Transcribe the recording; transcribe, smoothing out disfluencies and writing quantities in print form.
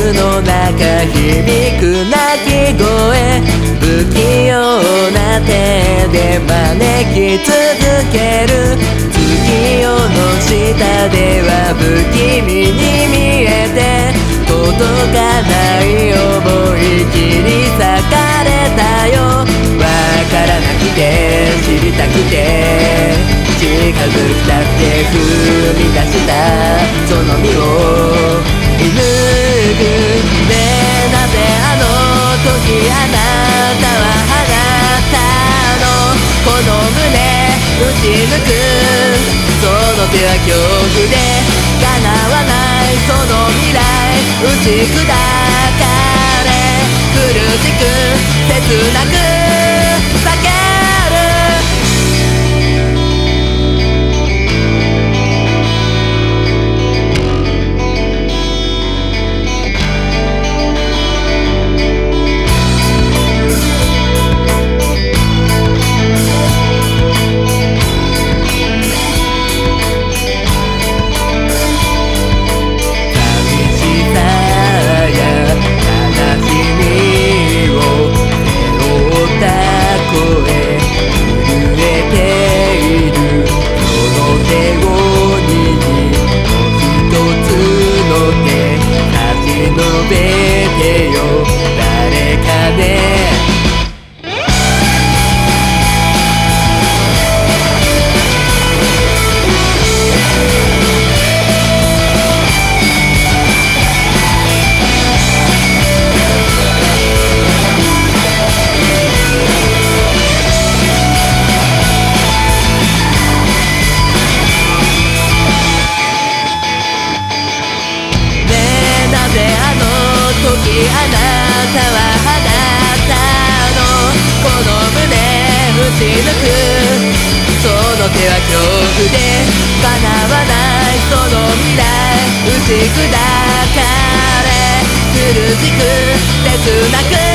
ムの中響く鳴き声、不器用な手で招き続ける。月夜の下では不気味に見えて、届かない思い切り裂かれたよ。わからなくて知りたくて近づきたくて踏み出したその身を射抜く。でなぜあの時あなたは放ったの、この胸打ち抜くその手は恐怖で叶わないその未来打ち砕かれ、苦しく切なく叫ぶ。あなたは放ったの、この胸打ち抜くその手は恐怖で叶わないその未来打ち砕かれ、苦しく切なく